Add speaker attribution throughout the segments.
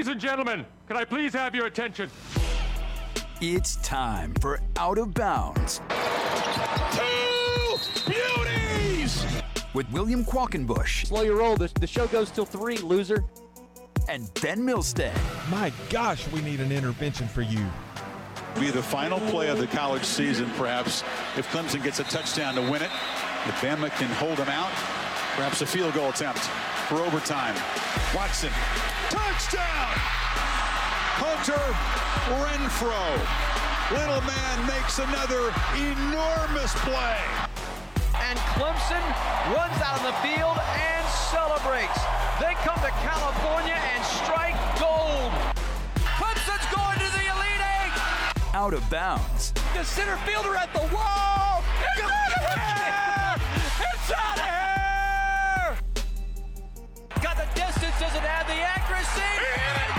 Speaker 1: Ladies and gentlemen, can I please have your attention?
Speaker 2: It's time for Out of Bounds.
Speaker 3: Two beauties!
Speaker 2: With William Qualkenbush.
Speaker 4: Slow your roll. The show goes till 3, loser.
Speaker 2: And Ben Milstead.
Speaker 5: My gosh, we need an intervention for you.
Speaker 3: Be the final play of the college season, perhaps, if Clemson gets a touchdown to win it. If Bama can hold them out, perhaps a field goal attempt for overtime. Watson, touchdown! Hunter Renfrow. Little man makes another enormous play.
Speaker 6: And Clemson runs out on the field and celebrates. They come to California and strike gold. Clemson's going to the Elite Eight.
Speaker 2: Out of Bounds.
Speaker 6: The center fielder at the wall. It's out of here! It's out of here! Got the distance, doesn't have the accuracy. He hit it!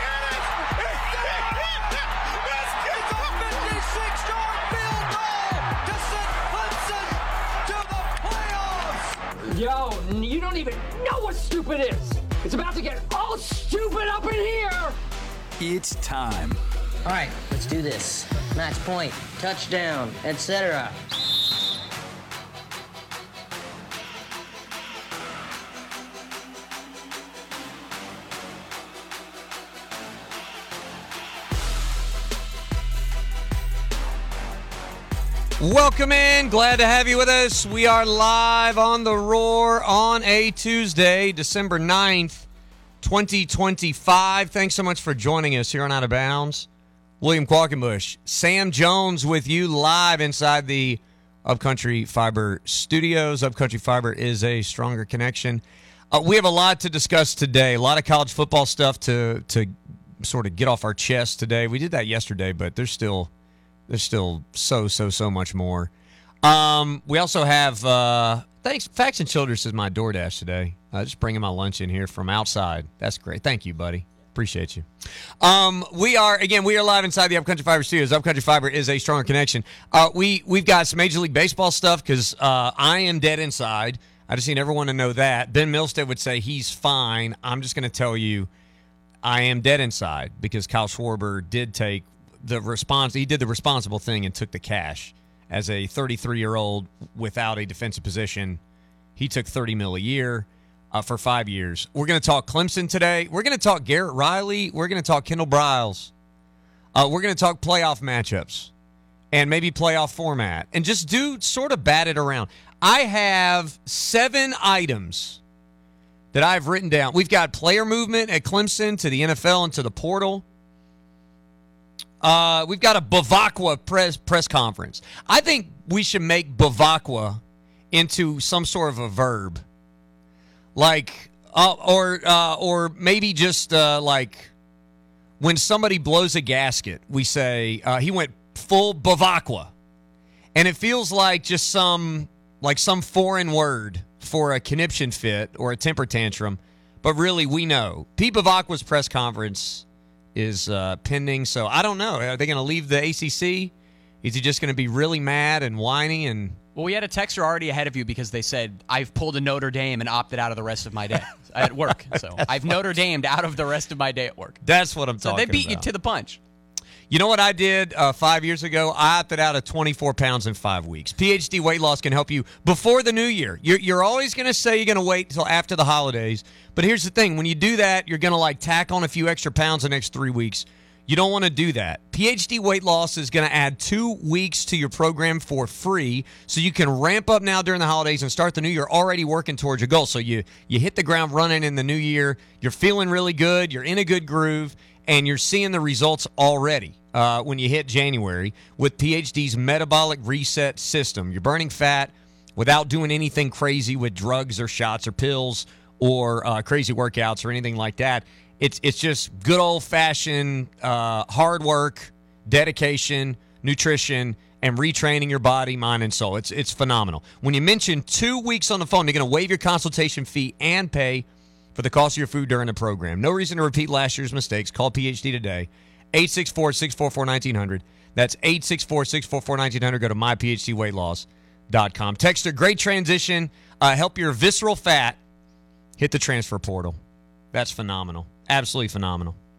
Speaker 6: It's a 56-yard field goal to send Clemson to the playoffs.
Speaker 7: Yo, you don't even know what stupid is. It's about to get all stupid up in here.
Speaker 2: It's time.
Speaker 8: All right, let's do this. Match point, touchdown, etc.
Speaker 9: Welcome in. Glad to have you with us. We are live on The Roar on a Tuesday, December 9th, 2025. Thanks so much for joining us here on Out of Bounds. William Qualkenbush, Sam Jones with you live inside the Upcountry Fiber studios. Upcountry Fiber is a stronger connection. We have a lot to discuss today, a lot of college football stuff to sort of get off our chest today. We did that yesterday, but there's still so much more. We also have Facts and Childress is my DoorDash today. Just bringing my lunch in here from outside. That's great. Thank you, buddy. Appreciate you. We are live inside the Upcountry Fiber studios. Upcountry Fiber is a stronger connection. We've got some Major League Baseball stuff because I am dead inside. I just need everyone to know that. Ben Milstead would say he's fine. I'm just going to tell you I am dead inside because Kyle Schwarber did take he did the responsible thing and took the cash. As a 33-year-old without a defensive position, he took $30 million a year for 5 years. We're going to talk Clemson today. We're going to talk Garrett Riley. We're going to talk Kendall Briles. We're going to talk playoff matchups and maybe playoff format and just sort of bat it around. I have 7 items that I've written down. We've got player movement at Clemson to the NFL and to the portal. We've got a Bavakwa press conference. I think we should make Bavakwa into some sort of a verb, like or maybe just like when somebody blows a gasket, we say he went full Bavakwa, and it feels like just some foreign word for a conniption fit or a temper tantrum, but really we know Pete Bavakwa's press conference is pending, so I don't know. Are they going to leave the ACC? Is he just going to be really mad and whiny?
Speaker 10: Well, we had a texter already ahead of you because they said, I've pulled a Notre Dame and opted out of the rest of my day at work. So I've Notre Damed out of the rest of my day at work.
Speaker 9: That's what I'm talking about.
Speaker 10: So they beat you to the punch.
Speaker 9: You know what I did 5 years ago? I opted out of 24 pounds in 5 weeks. PhD Weight Loss can help you before the new year. You're always going to say you're going to wait until after the holidays. But here's the thing. When you do that, you're going to tack on a few extra pounds the next 3 weeks. You don't want to do that. PhD Weight Loss is going to add 2 weeks to your program for free, so you can ramp up now during the holidays and start the new year already working towards your goal. So you hit the ground running in the new year. You're feeling really good. You're in a good groove, and you're seeing the results already when you hit January with PhD's Metabolic Reset System. You're burning fat without doing anything crazy with drugs or shots or pills or crazy workouts or anything like that. It's just good old-fashioned hard work, dedication, nutrition, and retraining your body, mind, and soul. It's phenomenal. When you mention 2 weeks on the phone, they're going to waive your consultation fee and pay for the cost of your food during the program. No reason to repeat last year's mistakes. Call PhD today, 864-644-1900. That's 864-644-1900. Go to myphdweightloss.com. Texter, great transition. Help your visceral fat hit the transfer portal. That's phenomenal. Absolutely phenomenal.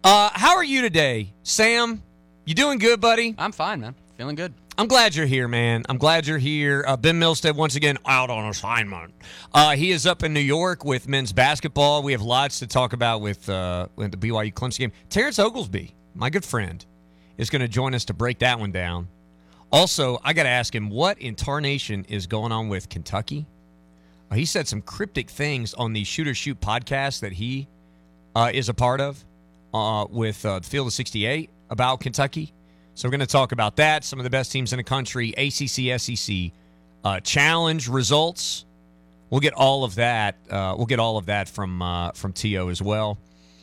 Speaker 9: How are you today, Sam? You doing good, buddy?
Speaker 10: I'm fine, man. Feeling good.
Speaker 9: I'm glad you're here, man. I'm glad you're here. Ben Milstead, once again, out on assignment. He is up in New York with men's basketball. We have lots to talk about with the BYU Clemson game. Terrence Oglesby, my good friend, is going to join us to break that one down. Also, I got to ask him, what in tarnation is going on with Kentucky? He said some cryptic things on the Shoot or Shoot podcast that he is a part of with Field of 68 about Kentucky. So we're going to talk about that, some of the best teams in the country, ACC, SEC, challenge results. We'll get all of that. We'll get all of that from T.O. as well.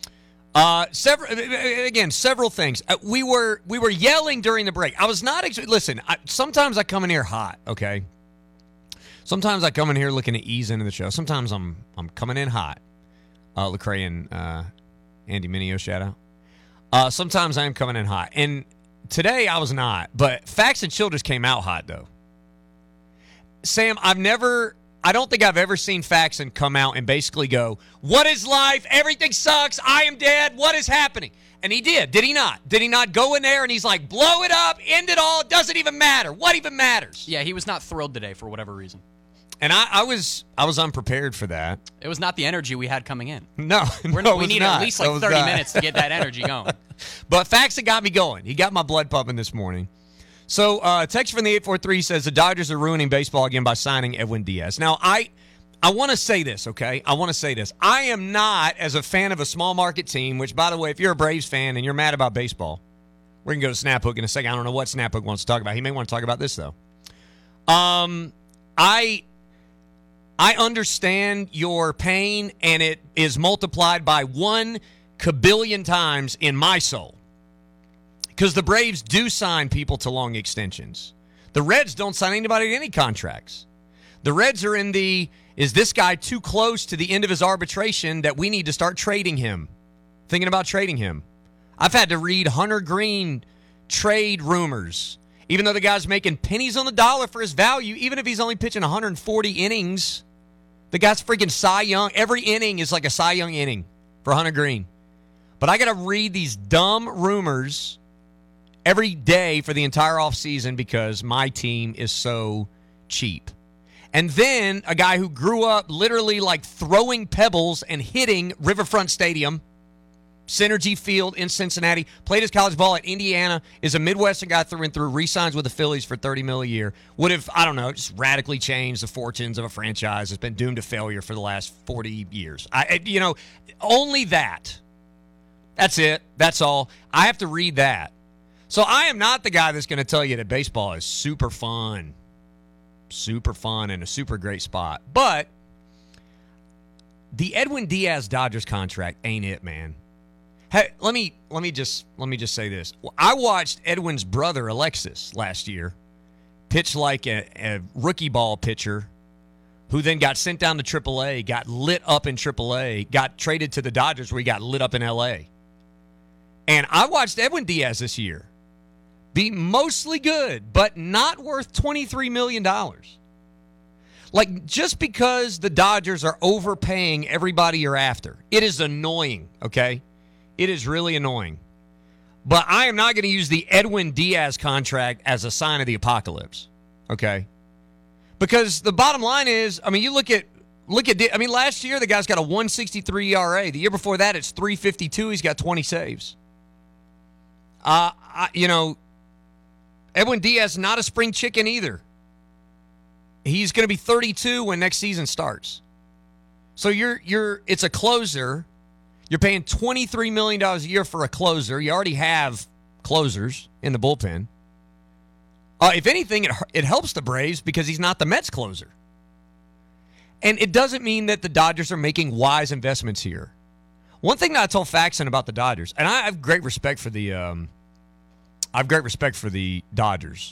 Speaker 9: Several things. We were yelling during the break. I was not listen. Sometimes I come in here hot. Okay. Sometimes I come in here looking to ease into the show. Sometimes I'm coming in hot. Lecrae and Andy Mineo, shout out. Sometimes I am coming in hot, and today I was not. But Facts and Childress came out hot though. Sam, I don't think I've ever seen Faxon come out and basically go, "What is life? Everything sucks. I am dead. What is happening?" And he did. Did he not? Did he not go in there and he's like, "Blow it up, end it all. It doesn't even matter. What even matters?"
Speaker 10: Yeah, he was not thrilled today for whatever reason.
Speaker 9: And I was unprepared for that.
Speaker 10: It was not the energy we had coming in.
Speaker 9: No,
Speaker 10: we need at least like 30 minutes to get that energy going.
Speaker 9: But Faxon got me going. He got my blood pumping this morning. So, text from the 843 says the Dodgers are ruining baseball again by signing Edwin Diaz. Now, I want to say this, okay? I want to say this. I am not, as a fan of a small market team, which, by the way, if you're a Braves fan and you're mad about baseball, we're going to go to Snaphook in a second. I don't know what Snaphook wants to talk about. He may want to talk about this, though. I understand your pain, and it is multiplied by 1 kabillion times in my soul. Because the Braves do sign people to long extensions. The Reds don't sign anybody to any contracts. The Reds are in the, is this guy too close to the end of his arbitration that we need to start trading him? Thinking about trading him. I've had to read Hunter Green trade rumors. Even though the guy's making pennies on the dollar for his value, even if he's only pitching 140 innings, the guy's freaking Cy Young. Every inning is like a Cy Young inning for Hunter Green. But I got to read these dumb rumors every day for the entire offseason because my team is so cheap. And then a guy who grew up literally like throwing pebbles and hitting Riverfront Stadium, Synergy Field in Cincinnati, played his college ball at Indiana, is a Midwestern guy through and through, re-signs with the Phillies for $30 million a year. Would have, I don't know, just radically changed the fortunes of a franchise that's been doomed to failure for the last 40 years. Only that. That's it. That's all. I have to read that. So I am not the guy that's going to tell you that baseball is super fun and a super great spot. But the Edwin Diaz Dodgers contract ain't it, man. Hey, let me just say this. I watched Edwin's brother Alexis last year pitch like a rookie ball pitcher who then got sent down to AAA, got lit up in AAA, got traded to the Dodgers where he got lit up in L.A. And I watched Edwin Diaz this year be mostly good, but not worth $23 million. Like, just because the Dodgers are overpaying everybody you're after, it is annoying, okay? It is really annoying. But I am not going to use the Edwin Diaz contract as a sign of the apocalypse, okay? Because the bottom line is, I mean, you look at last year the guy's got a 1.63 ERA. The year before that it's 3.52. He's got 20 saves. Edwin Diaz is not a spring chicken either. He's going to be 32 when next season starts. So it's a closer. You're paying $23 million a year for a closer. You already have closers in the bullpen. If anything, it helps the Braves because he's not the Mets closer. And it doesn't mean that the Dodgers are making wise investments here. One thing that I told Faxon about the Dodgers, and I have great respect for the Dodgers,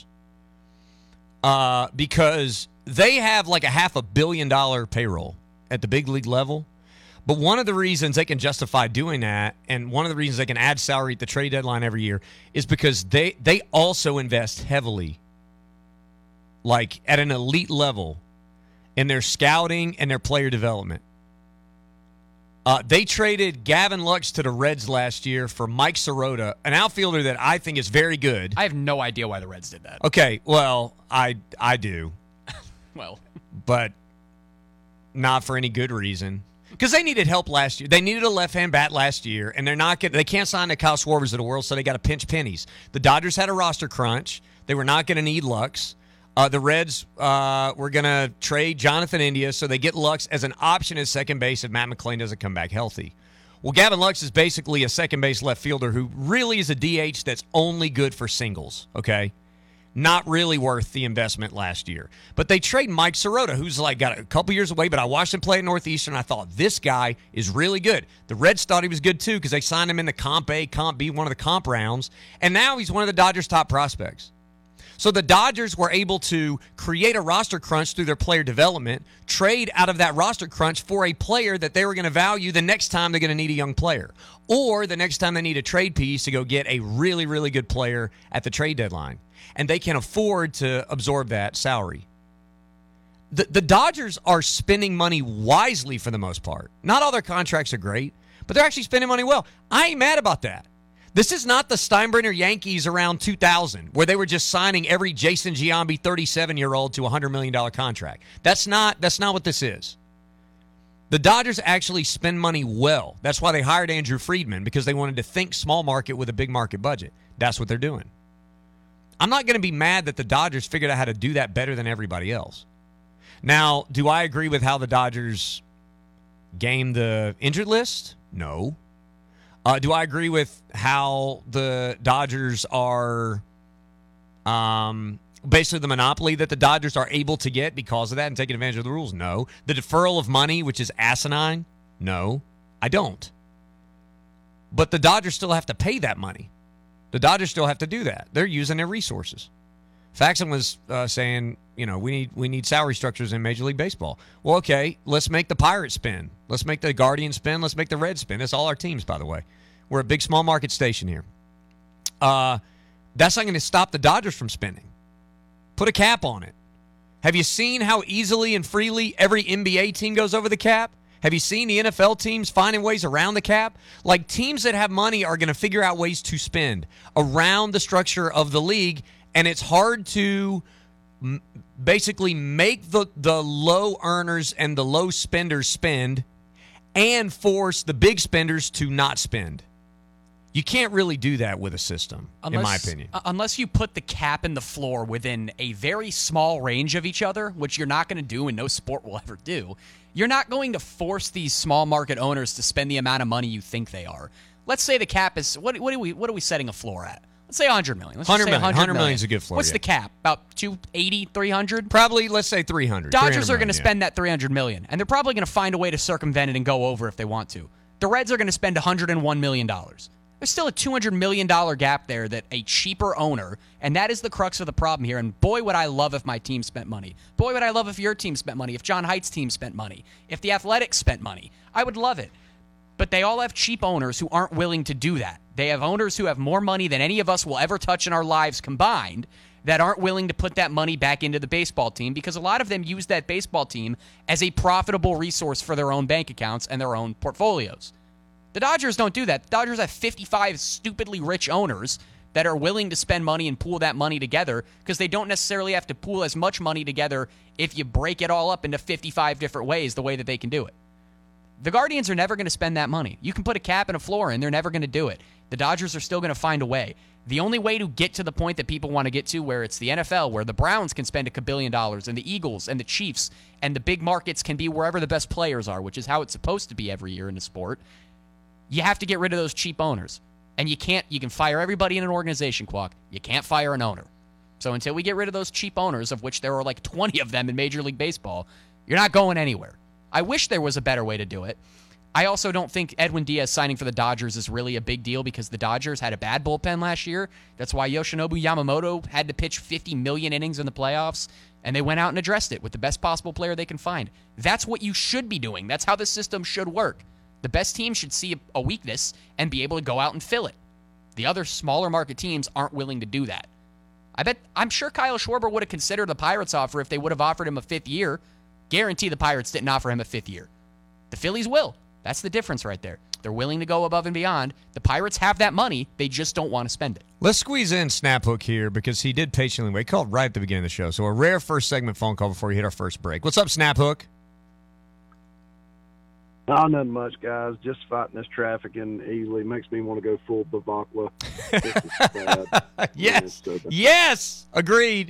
Speaker 9: because they have like a $500 million payroll at the big league level. But one of the reasons they can justify doing that, and one of the reasons they can add salary at the trade deadline every year, is because they also invest heavily, like at an elite level, in their scouting and their player development. They traded Gavin Lux to the Reds last year for Mike Sirota, an outfielder that I think is very good.
Speaker 10: I have no idea why the Reds did that.
Speaker 9: Okay, well, I do.
Speaker 10: Well,
Speaker 9: but not for any good reason. Because they needed help last year. They needed a left-hand bat last year, and they can't sign the Kyle Schwarbers of the world, so they got to pinch pennies. The Dodgers had a roster crunch. They were not going to need Lux. The Reds were going to trade Jonathan India, so they get Lux as an option at second base if Matt McClain doesn't come back healthy. Well, Gavin Lux is basically a second base left fielder who really is a DH that's only good for singles, okay? Not really worth the investment last year. But they trade Mike Sirota, who's like got a couple years away, but I watched him play at Northeastern, and I thought, this guy is really good. The Reds thought he was good, too, because they signed him in the Comp A, Comp B, one of the comp rounds, and now he's one of the Dodgers' top prospects. So the Dodgers were able to create a roster crunch through their player development, trade out of that roster crunch for a player that they were going to value the next time they're going to need a young player, or the next time they need a trade piece to go get a really, really good player at the trade deadline. And they can afford to absorb that salary. The Dodgers are spending money wisely for the most part. Not all their contracts are great, but they're actually spending money well. I ain't mad about that. This is not the Steinbrenner Yankees around 2000, where they were just signing every Jason Giambi 37-year-old to a $100 million contract. That's not what this is. The Dodgers actually spend money well. That's why they hired Andrew Friedman, because they wanted to think small market with a big market budget. That's what they're doing. I'm not going to be mad that the Dodgers figured out how to do that better than everybody else. Now, do I agree with how the Dodgers game the injured list? No. Do I agree with how the Dodgers are basically the monopoly that the Dodgers are able to get because of that and taking advantage of the rules? No. The deferral of money, which is asinine? No, I don't. But the Dodgers still have to pay that money. The Dodgers still have to do that. They're using their resources. Faxon was saying, we need salary structures in Major League Baseball. Well, okay, let's make the Pirates spin. Let's make the Guardians spin. Let's make the Reds spin. That's all our teams, by the way. We're a big small market station here. That's not going to stop the Dodgers from spending. Put a cap on it. Have you seen how easily and freely every NBA team goes over the cap? Have you seen the NFL teams finding ways around the cap? Like, teams that have money are going to figure out ways to spend around the structure of the league, and it's hard to basically make the low earners and the low spenders spend and force the big spenders to not spend. You can't really do that with a system, in my opinion.
Speaker 10: Unless you put the cap and the floor within a very small range of each other, which you're not going to do and no sport will ever do. You're not going to force these small market owners to spend the amount of money you think they are. Let's say the cap is, what are we setting a floor at? Let's say $100 million. Let's
Speaker 9: 100
Speaker 10: say
Speaker 9: million. 100 million is a good floor.
Speaker 10: What's the cap? About 280, 300?
Speaker 9: Probably, let's say 300.
Speaker 10: Dodgers are going to spend that $300 million, and they're probably going to find a way to circumvent it and go over if they want to. The Reds are going to spend $101 million. There's still a $200 million gap there that a cheaper owner, and that is the crux of the problem here, and boy, would I love if my team spent money. Boy, would I love if your team spent money, if John Haidt's team spent money, if the Athletics spent money. I would love it. But they all have cheap owners who aren't willing to do that. They have owners who have more money than any of us will ever touch in our lives combined that aren't willing to put that money back into the baseball team because a lot of them use that baseball team as a profitable resource for their own bank accounts and their own portfolios. The Dodgers don't do that. The Dodgers have 55 stupidly rich owners that are willing to spend money and pool that money together because they don't necessarily have to pool as much money together if you break it all up into 55 different ways the way that they can do it. The Guardians are never going to spend that money. You can put a cap and a floor in, they're never going to do it. The Dodgers are still going to find a way. The only way to get to the point that people want to get to where it's the NFL, where the Browns can spend $1 billion and the Eagles and the Chiefs and the big markets can be wherever the best players are, which is how it's supposed to be every year in the sport. You have to get rid of those cheap owners. And you can fire everybody in an organization, Quack. You can't fire an owner. So until we get rid of those cheap owners, of which there are like 20 of them in Major League Baseball, you're not going anywhere. I wish there was a better way to do it. I also don't think Edwin Diaz signing for the Dodgers is really a big deal because the Dodgers had a bad bullpen last year. That's why Yoshinobu Yamamoto had to pitch 50 million innings in the playoffs, and they went out and addressed it with the best possible player they can find. That's what you should be doing. That's how the system should work. The best team should see a weakness and be able to go out and fill it. The other smaller market teams aren't willing to do that. I'm sure Kyle Schwarber would have considered the Pirates offer if they would have offered him a 5th year. Guarantee the Pirates didn't offer him a 5th year. The Phillies will. That's the difference right there. They're willing to go above and beyond. The Pirates have that money. They just don't want to spend it.
Speaker 9: Let's squeeze in Snaphook here because he did patiently wait. He called right at the beginning of the show. So a rare first segment phone call before we hit our first break. What's up, Snaphook?
Speaker 11: Oh, nothing much, guys. Just fighting this traffic in Ely makes me want to go full Bavakla. This is bad.
Speaker 9: Yes. Yes. Agreed.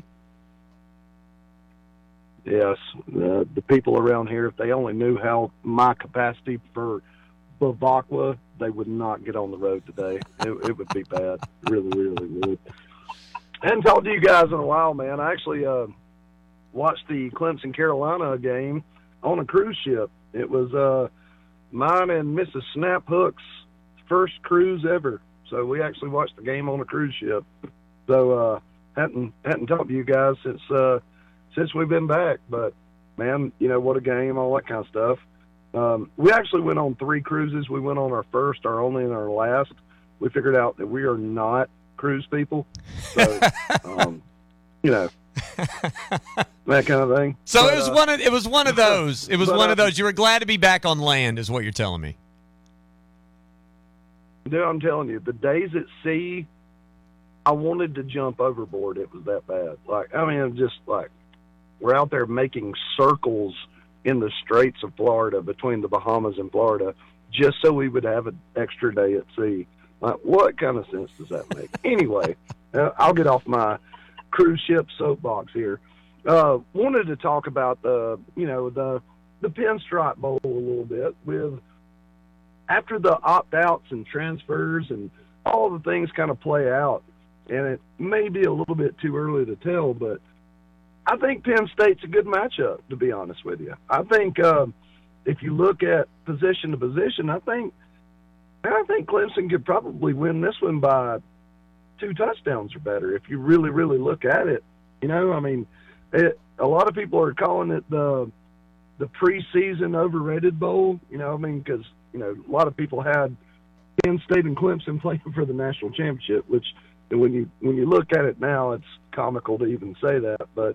Speaker 11: Yes. The people around here, if they only knew how my capacity for Bavakla, they would not get on the road today. It would be bad. Really, really would. I hadn't talked to you guys in a while, man. I actually watched the Clemson-Carolina game on a cruise ship. It was mine and Mrs. Snaphook's first cruise ever. So we actually watched the game on a cruise ship. So hadn't talked to you guys since we've been back. But, man, you know, what a game, all that kind of stuff. We actually went on 3 cruises. We went on our first, our only, and our last. We figured out that we are not cruise people. So, you know, that kind of thing.
Speaker 9: So
Speaker 11: but,
Speaker 9: it was one of those. It was one of those. You were glad to be back on land, is what you're telling me.
Speaker 11: Dude, I'm telling you, the days at sea, I wanted to jump overboard. It was that bad. Like, I mean, just like we're out there making circles in the Straits of Florida, between the Bahamas and Florida, just so we would have an extra day at sea. Like, what kind of sense does that make? Anyway, I'll get off my cruise ship soapbox here. Wanted to talk about the Pinstripe Bowl a little bit. With after the opt-outs and transfers and all the things kind of play out, and it may be a little bit too early to tell, but I think Penn State's a good matchup, to be honest with you. I think if you look at position to position, I think Clemson could probably win this one by 2 touchdowns or better if you really, really look at it. You know, I mean, a lot of people are calling it the preseason overrated bowl, you know, I mean, because, you know, a lot of people had Penn State and Clemson playing for the national championship, which when you look at it now, it's comical to even say that. But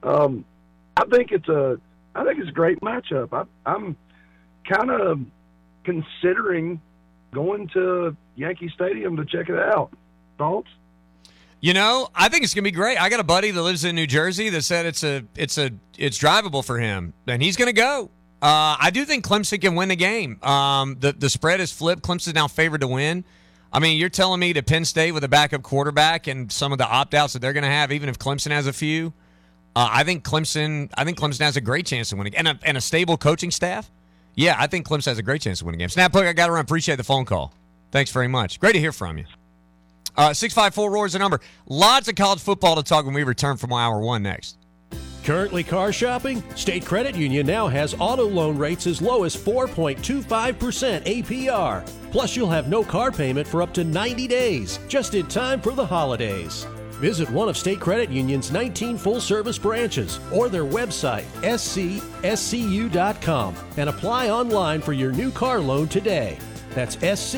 Speaker 11: I think it's a great matchup. I'm kind of considering going to Yankee Stadium to check it out. Thoughts?
Speaker 9: You know, I think it's gonna be great. I got a buddy that lives in New Jersey that said it's drivable for him, and he's gonna go. I do think Clemson can win the game. The spread is flipped. Clemson's now favored to win. I mean, you're telling me that Penn State with a backup quarterback and some of the opt-outs that they're going to have, even if Clemson has a few, I think Clemson has a great chance to win a game. And a stable coaching staff. Yeah, I think Clemson has a great chance to win a game. Snaphook, I got to run. Appreciate the phone call. Thanks very much. Great to hear from you. 654-ROAR is the number. Lots of college football to talk when we return from hour 1 next.
Speaker 12: Currently car shopping? State Credit Union now has auto loan rates as low as 4.25% APR. Plus, you'll have no car payment for up to 90 days, just in time for the holidays. Visit one of State Credit Union's 19 full-service branches or their website, scscu.com, and apply online for your new car loan today. That's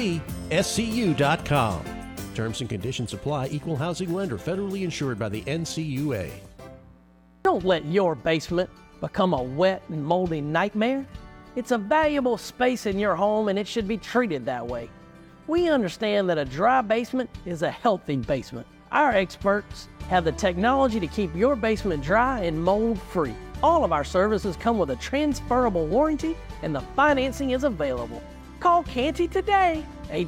Speaker 12: scscu.com. Terms and conditions apply. Equal housing lender. Federally insured by the NCUA.
Speaker 13: Don't let your basement become a wet and moldy nightmare. It's a valuable space in your home and it should be treated that way. We understand that a dry basement is a healthy basement. Our experts have the technology to keep your basement dry and mold-free. All of our services come with a transferable warranty and the financing is available. Call Canty today,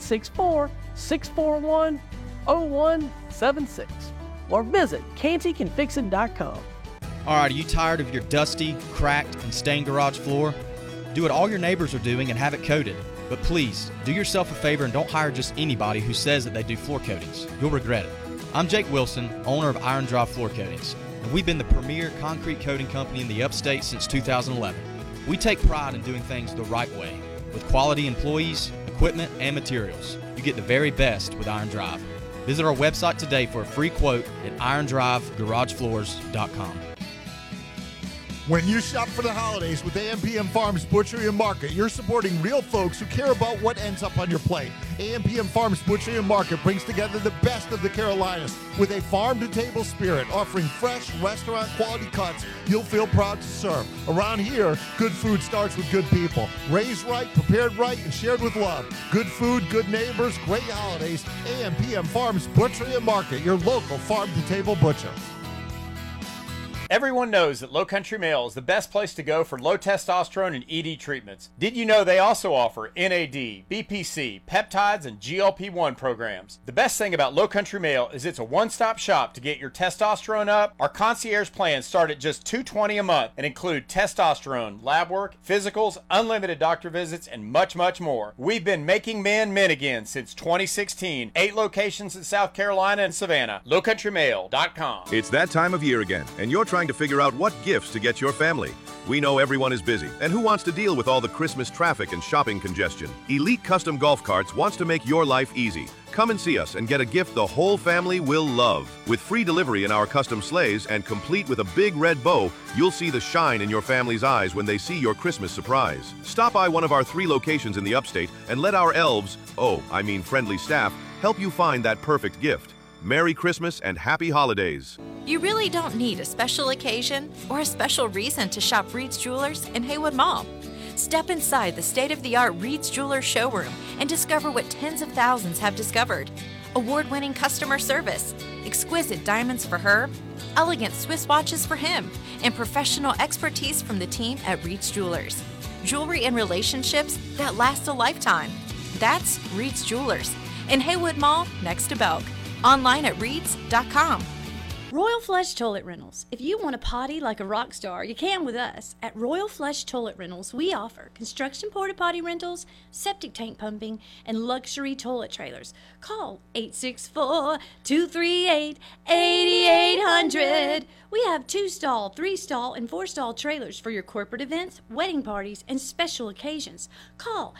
Speaker 13: 864-641-0176, or visit cantycanfixit.com.
Speaker 14: All right, are you tired of your dusty, cracked, and stained garage floor? Do what all your neighbors are doing and have it coated. But please, do yourself a favor and don't hire just anybody who says that they do floor coatings. You'll regret it. I'm Jake Wilson, owner of Iron Drive Floor Coatings, and we've been the premier concrete coating company in the upstate since 2011. We take pride in doing things the right way, with quality employees, equipment, and materials. You get the very best with Iron Drive. Visit our website today for a free quote at irondrivegaragefloors.com.
Speaker 15: When you shop for the holidays with AMPM Farms Butchery and Market, you're supporting real folks who care about what ends up on your plate. AMPM Farms Butchery and Market brings together the best of the Carolinas with a farm-to-table spirit, offering fresh, restaurant-quality cuts you'll feel proud to serve. Around here, good food starts with good people. Raised right, prepared right, and shared with love. Good food, good neighbors, great holidays. AMPM Farms Butchery and Market, your local farm-to-table butcher.
Speaker 16: Everyone knows that Low Country Male is the best place to go for low testosterone and ED treatments. Did you know they also offer NAD, BPC, peptides, and GLP-1 programs? The best thing about Low Country Male is it's a one-stop shop to get your testosterone up. Our concierge plans start at just $220 a month and include testosterone, lab work, physicals, unlimited doctor visits, and much, much more. We've been making men men again since 2016. 8 locations in South Carolina and Savannah. LowCountryMale.com.
Speaker 17: It's that time of year again, and you're trying to figure out what gifts to get your family. We know everyone is busy, and who wants to deal with all the Christmas traffic and shopping congestion? Elite Custom Golf Carts wants to make your life easy. Come and see us and get a gift the whole family will love. With free delivery in our custom sleighs and complete with a big red bow, you'll see the shine in your family's eyes when they see your Christmas surprise. Stop by one of our 3 locations in the upstate and let our elves, friendly staff, help you find that perfect gift. Merry Christmas and Happy Holidays.
Speaker 18: You really don't need a special occasion or a special reason to shop Reed's Jewelers in Haywood Mall. Step inside the state-of-the-art Reed's Jewelers showroom and discover what tens of thousands have discovered. Award-winning customer service, exquisite diamonds for her, elegant Swiss watches for him, and professional expertise from the team at Reed's Jewelers. Jewelry and relationships that last a lifetime. That's Reed's Jewelers in Haywood Mall next to Belk. Online at reeds.com.
Speaker 19: Royal Flush Toilet Rentals. If you want to potty like a rock star, you can with us. At Royal Flush Toilet Rentals, we offer construction porta potty rentals, septic tank pumping, and luxury toilet trailers. Call 864-238-8800. We have 2-stall, 3-stall, and 4-stall trailers for your corporate events, wedding parties, and special occasions. Call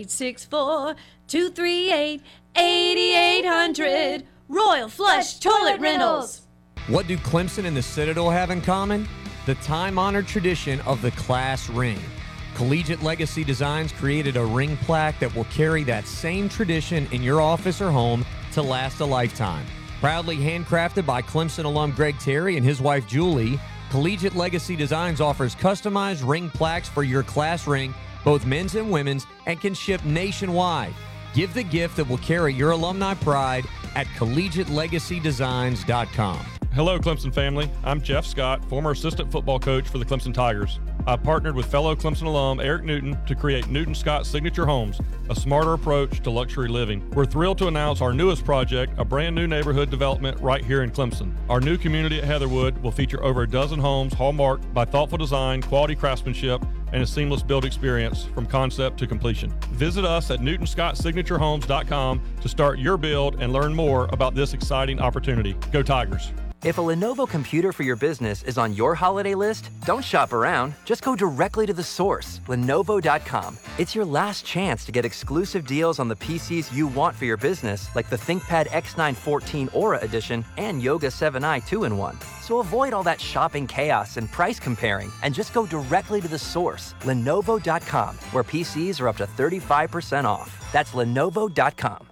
Speaker 19: 864-238-8800. Royal Flush Toilet Rentals.
Speaker 9: What do Clemson and the Citadel have in common? The time-honored tradition of the class ring. Collegiate Legacy Designs created a ring plaque that will carry that same tradition in your office or home to last a lifetime. Proudly handcrafted by Clemson alum Greg Terry and his wife Julie, Collegiate Legacy Designs offers customized ring plaques for your class ring, both men's and women's, and can ship nationwide. Give the gift that will carry your alumni pride at collegiatelegacydesigns.com.
Speaker 20: Hello, Clemson family. I'm Jeff Scott, former assistant football coach for the Clemson Tigers. I've partnered with fellow Clemson alum Eric Newton to create Newton Scott Signature Homes, a smarter approach to luxury living. We're thrilled to announce our newest project, a brand new neighborhood development right here in Clemson. Our new community at Heatherwood will feature over a dozen homes hallmarked by thoughtful design, quality craftsmanship, and a seamless build experience from concept to completion. Visit us at NewtonScottSignatureHomes.com to start your build and learn more about this exciting opportunity. Go Tigers!
Speaker 21: If a Lenovo computer for your business is on your holiday list, don't shop around. Just go directly to the source, Lenovo.com. It's your last chance to get exclusive deals on the PCs you want for your business, like the ThinkPad X9 14 Aura Edition and Yoga 7i 2-in-1. So avoid all that shopping chaos and price comparing, and just go directly to the source, Lenovo.com, where PCs are up to 35% off. That's Lenovo.com.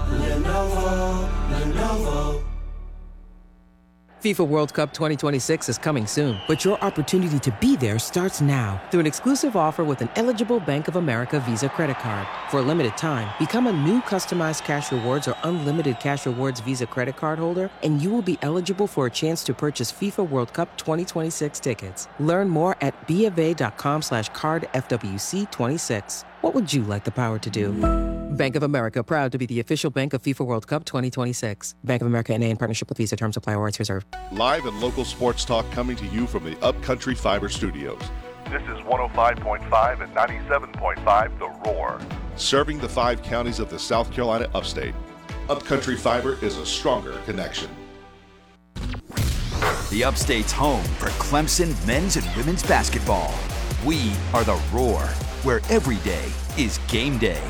Speaker 22: Lenovo. FIFA World Cup 2026 is coming soon, but your opportunity to be there starts now through an exclusive offer with an eligible Bank of America Visa credit card. For a limited time, become a new customized cash rewards or unlimited cash rewards Visa credit card holder, and you will be eligible for a chance to purchase FIFA World Cup 2026 tickets. Learn more at BofA.com/cardFWC26. What would you like the power to do? Bank of America, proud to be the official bank of FIFA World Cup 2026. Bank of America N.A. in partnership with Visa. Terms apply. Rights reserved.
Speaker 23: Live and local sports talk coming to you from the Upcountry Fiber Studios.
Speaker 24: This is 105.5 and 97.5 The Roar.
Speaker 23: Serving the 5 counties of the South Carolina upstate. Upcountry Fiber is a stronger connection.
Speaker 2: The upstate's home for Clemson men's and women's basketball. We are The Roar, where every day is game day.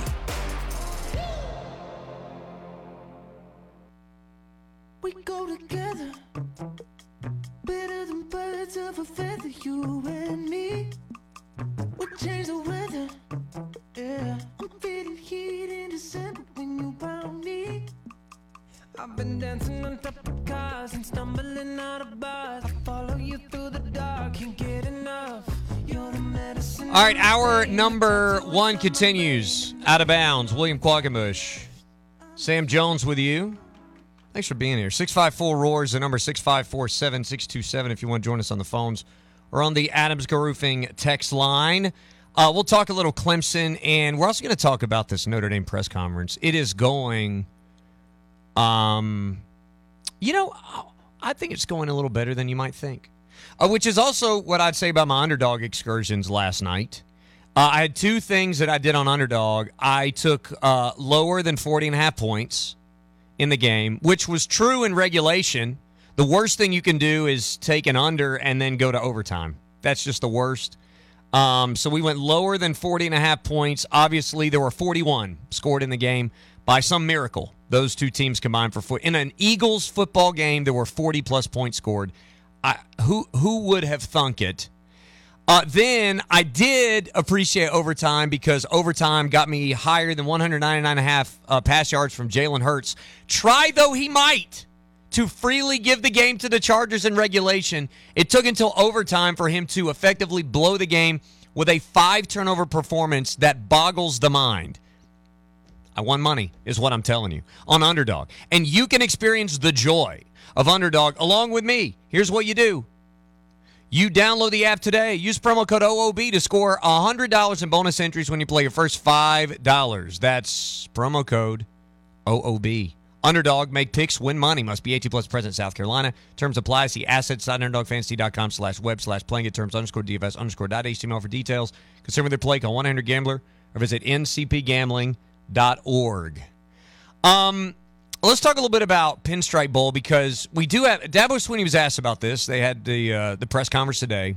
Speaker 22: We go together, better than birds
Speaker 1: birds of a feather, you and me. We'll change the weather, yeah. I'm feeling heat in December when you found me. I've been dancing on top of cars and stumbling out of bars. I follow you through the dark, can't get enough. You're the medicine.
Speaker 9: All right, hour number 1 continues. Out of bounds, William Quackenbush. Sam Jones with you. Thanks for being here. 654-ROAR is the number, 654-7627 if you want to join us on the phones or on the Adams Roofing text line. We'll talk a little Clemson, and we're also going to talk about this Notre Dame press conference. It is going, I think it's going a little better than you might think, which is also what I'd say about my underdog excursions last night. I had 2 things that I did on underdog. I took lower than 40.5 points in the game, which was true in regulation. The worst thing you can do is take an under and then go to overtime. That's just the worst. So we went lower than 40.5 points. Obviously, there were 41 scored in the game by some miracle. Those 2 teams combined for in an Eagles football game, there were 40-plus points scored. Who would have thunk it? Then I did appreciate overtime because overtime got me higher than 199.5 pass yards from Jalen Hurts. Try though he might to freely give the game to the Chargers in regulation, it took until overtime for him to effectively blow the game with a 5-turnover performance that boggles the mind. I won money, is what I'm telling you, on Underdog. And you can experience the joy of Underdog along with me. Here's what you do. You download the app today. Use promo code OOB to score $100 in bonus entries when you play your first $5. That's promo code OOB. Underdog, make picks, win money. Must be 18 plus present South Carolina. Terms apply. See assets.underdogfantasy.com/web/playing at terms _DFS_.html for details. Concerned with their play, call 1-800-GAMBLER or visit ncpgambling.org. Let's talk a little bit about Pinstripe Bowl because we do have Dabo Swinney was asked about this. They had the press conference today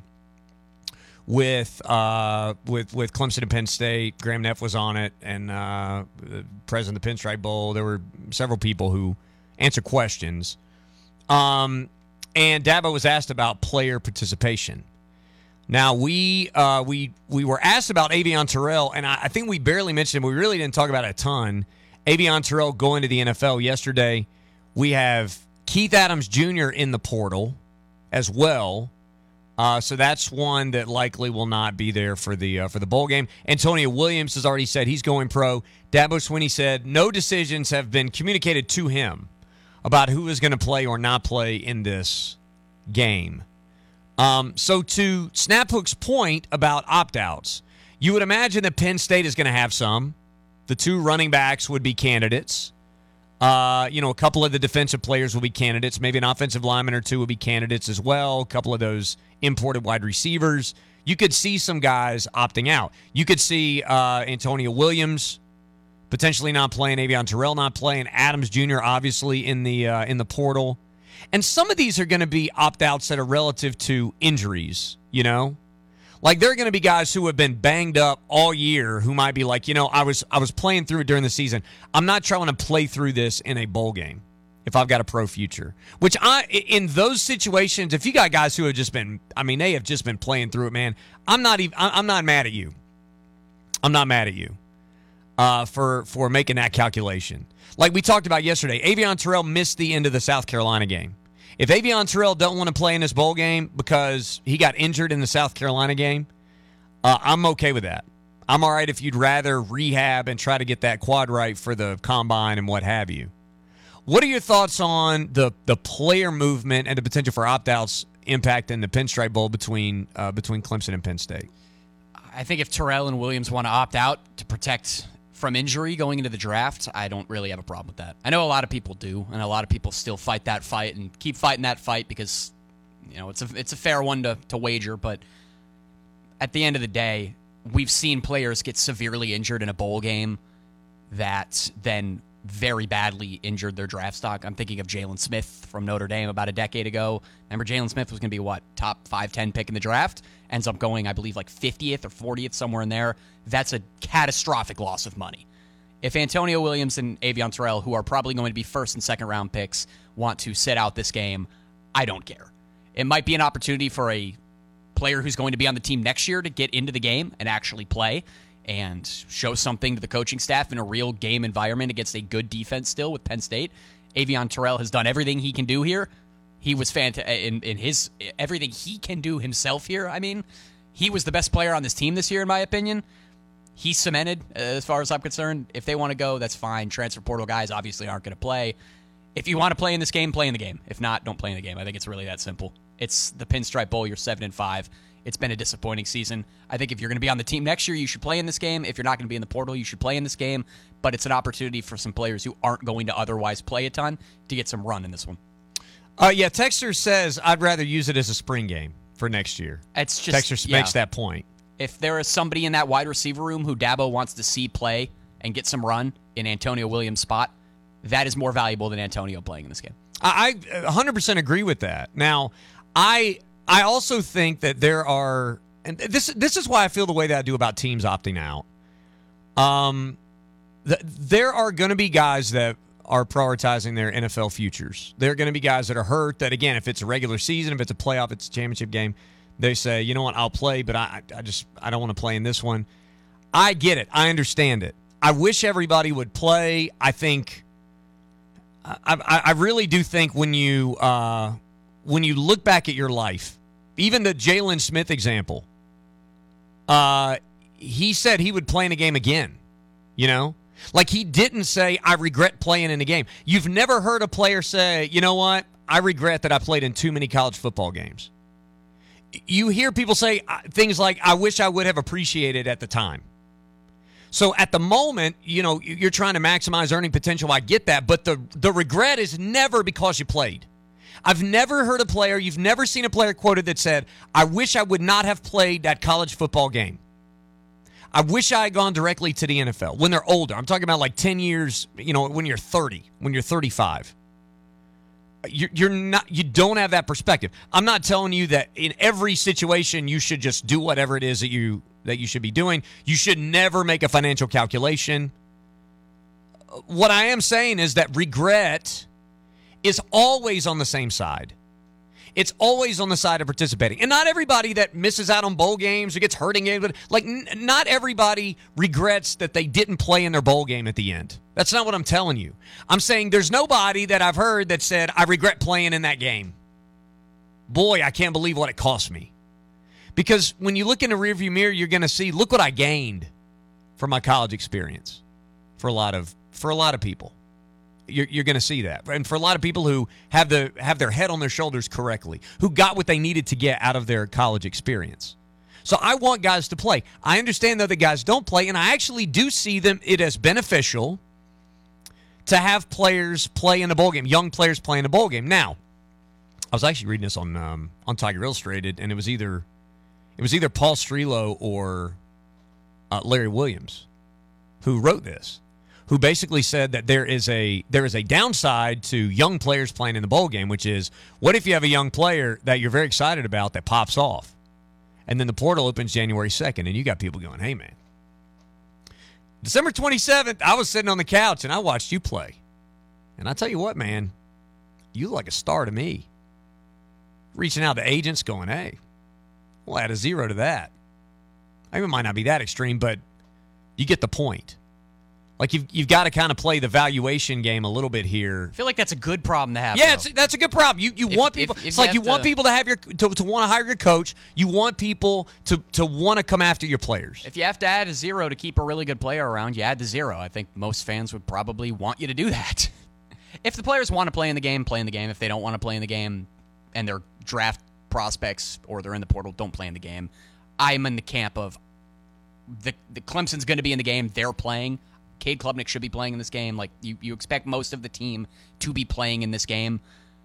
Speaker 9: with Clemson and Penn State. Graham Neff was on it, and the president of the Pinstripe Bowl. There were several people who answered questions. And Dabo was asked about player participation. Now, we were asked about Avion Terrell, and I think we barely mentioned him. We really didn't talk about it a ton. Avion Terrell going to the NFL yesterday. We have Keith Adams Jr. in the portal as well. So that's one that likely will not be there for the bowl game. Antonio Williams has already said he's going pro. Dabo Swinney said no decisions have been communicated to him about who is going to play or not play in this game. So to Snaphook's point about opt-outs, you would imagine that Penn State is going to have some. The 2 running backs would be candidates. A couple of the defensive players will be candidates. Maybe an offensive lineman or 2 will be candidates as well. A couple of those imported wide receivers. You could see some guys opting out. You could see Antonio Williams potentially not playing, Avion Terrell not playing, Adams Jr. obviously in the portal. And some of these are going to be opt-outs that are relative to injuries, Like, there are going to be guys who have been banged up all year who might be like, I was playing through it during the season. I'm not trying to play through this in a bowl game if I've got a pro future. Which, in those situations, if you got guys who have just been, they have just been playing through it, man, I'm not mad at you. I'm not mad at you for making that calculation. Like we talked about yesterday, Avion Terrell missed the end of the South Carolina game. If Avion Terrell don't want to play in this bowl game because he got injured in the South Carolina game, I'm okay with that. I'm all right if you'd rather rehab and try to get that quad right for the combine and what have you. What are your thoughts on the player movement and the potential for opt-outs impacting the Pinstripe Bowl between Clemson and Penn State?
Speaker 10: I think if Terrell and Williams want to opt out to protect from injury going into the draft, I don't really have a problem with that. I know a lot of people do, and a lot of people still fight that fight and keep fighting that fight because it's a fair one to wager. But at the end of the day, we've seen players get severely injured in a bowl game that then very badly injured their draft stock. I'm thinking of Jalen Smith from Notre Dame about a decade ago. Remember, Jalen Smith was going to be, top 5-10 pick in the draft? Ends up going, I believe, 50th or 40th, somewhere in there. That's a catastrophic loss of money. If Antonio Williams and Avion Terrell, who are probably going to be first and second round picks, want to sit out this game, I don't care. It might be an opportunity for a player who's going to be on the team next year to get into the game and actually play and show something to the coaching staff in a real game environment against a good defense still with Penn State. Avion Terrell has done everything he can do here. He was fantastic in his everything he can do himself here. I mean, he was the best player on this team this year, in my opinion. He's cemented, as far as I'm concerned. If they want to go, that's fine. Transfer portal guys obviously aren't going to play. If you want to play in this game, play in the game. If not, don't play in the game. I think it's really that simple. It's the Pinstripe Bowl. You're 7-5. It's been a disappointing season. I think if you're going to be on the team next year, you should play in this game. If you're not going to be in the portal, you should play in this game. But it's an opportunity for some players who aren't going to otherwise play a ton to get some run in this one.
Speaker 9: Yeah, Texter says, I'd rather use it as a spring game for next year.
Speaker 10: It's just,
Speaker 9: Texter makes that point.
Speaker 10: If there is somebody in that wide receiver room who Dabo wants to see play and get some run in Antonio Williams' spot, that is more valuable than Antonio playing in this game.
Speaker 9: I 100% agree with that. Now, I also think that there are, and this is why I feel the way that I do about teams opting out. There are going to be guys that are prioritizing their NFL futures. There are going to be guys that are hurt that, again, if it's a regular season, if it's a playoff, it's a championship game, they say, you know what, I'll play, but I don't want to play in this one. I get it. I understand it. I wish everybody would play. I think, I really do think when you look back at your life, even the Jalen Smith example, he said he would play in a game again, you know? Like, he didn't say, I regret playing in a game. You've never heard a player say, you know what, I regret that I played in too many college football games. You hear people say things like, I wish I would have appreciated at the time. So at the moment, you know, you're trying to maximize earning potential. I get that, but the regret is never because you played. I've never heard a player, you've never seen a player quoted that said, I wish I would not have played that college football game. I wish I had gone directly to the NFL when they're older. I'm talking about like 10 years, you know, when you're 30, when you're 35. You don't have that perspective. I'm not telling you that in every situation you should just do whatever it is that you should be doing. You should never make a financial calculation. What I am saying is that regret is always on the same side. It's always on the side of participating. And not everybody that misses out on bowl games or gets hurt in games, but like not everybody regrets that they didn't play in their bowl game at the end. That's not what I'm telling you. I'm saying there's nobody that I've heard that said, I regret playing in that game. Boy, I can't believe what it cost me. Because when you look in the rearview mirror, you're going to see, look what I gained from my college experience for a lot of people. You're going to see that. And for a lot of people who have their head on their shoulders correctly, who got what they needed to get out of their college experience. So I want guys to play. I understand that the guys don't play, and I actually do see it as beneficial to have players play in a bowl game, young players play in a bowl game. Now, I was actually reading this on Tiger Illustrated, and it was either Paul Strelo or Larry Williams who wrote this, who basically said that there is a downside to young players playing in the bowl game, which is, what if you have a young player that you're very excited about that pops off, and then the portal opens January 2nd, and you got people going, hey, man, December 27th, I was sitting on the couch, and I watched you play. And I tell you what, man, you look like a star to me. Reaching out to agents going, hey, we'll add a 0 to that. I mean, it might not be that extreme, but you get the point. Like, you've got to kind of play the valuation game a little bit here.
Speaker 10: I feel like that's a good problem to have.
Speaker 9: Yeah, that's a good problem. You want people. It's like you want people to have to want to hire your coach. You want people to want to come after your players.
Speaker 10: If you have to add a 0 to keep a really good player around, you add the 0. I think most fans would probably want you to do that. If the players want to play in the game, play in the game. If they don't want to play in the game, and they're draft prospects or they're in the portal, don't play in the game. I'm in the camp of the Clemson's going to be in the game. They're playing. Cade Klubnik should be playing in this game. Like, you expect most of the team to be playing in this game.